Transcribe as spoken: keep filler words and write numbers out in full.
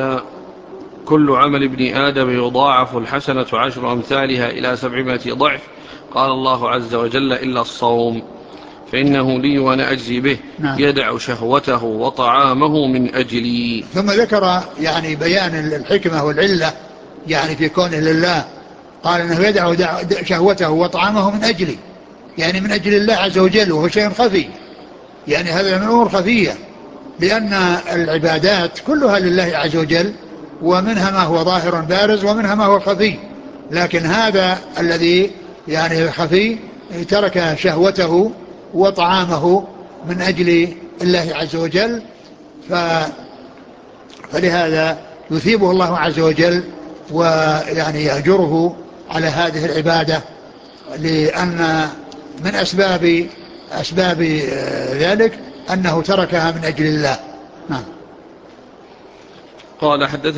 تعالى: كل عمل ابن آدم يضاعف الحسنة عشر أمثالها إلى سبعمائة ضعف. قال الله عز وجل: إلا الصوم فإنه لي وأنا أجزي به. نعم. يدع شهوته وطعامه من أجلي. ثم ذكر يعني بيان الحكمة والعلة يعني في كونه لله. قال انه يدع شهوته وطعامه من أجلي، يعني من أجل الله عز وجل، وهو شيء خفي، يعني هذا من الأمور خفية، لأن العبادات كلها لله عز وجل، ومنها ما هو ظاهر بارز ومنها ما هو خفي، لكن هذا الذي يعني خفي ترك شهوته وطعامه من أجل الله عز وجل، ف فلهذا يثيبه الله عز وجل ويعني يأجره على هذه العبادة، لأن من أسباب أسباب ذلك أنه تركها من أجل الله. نعم. قال: حدث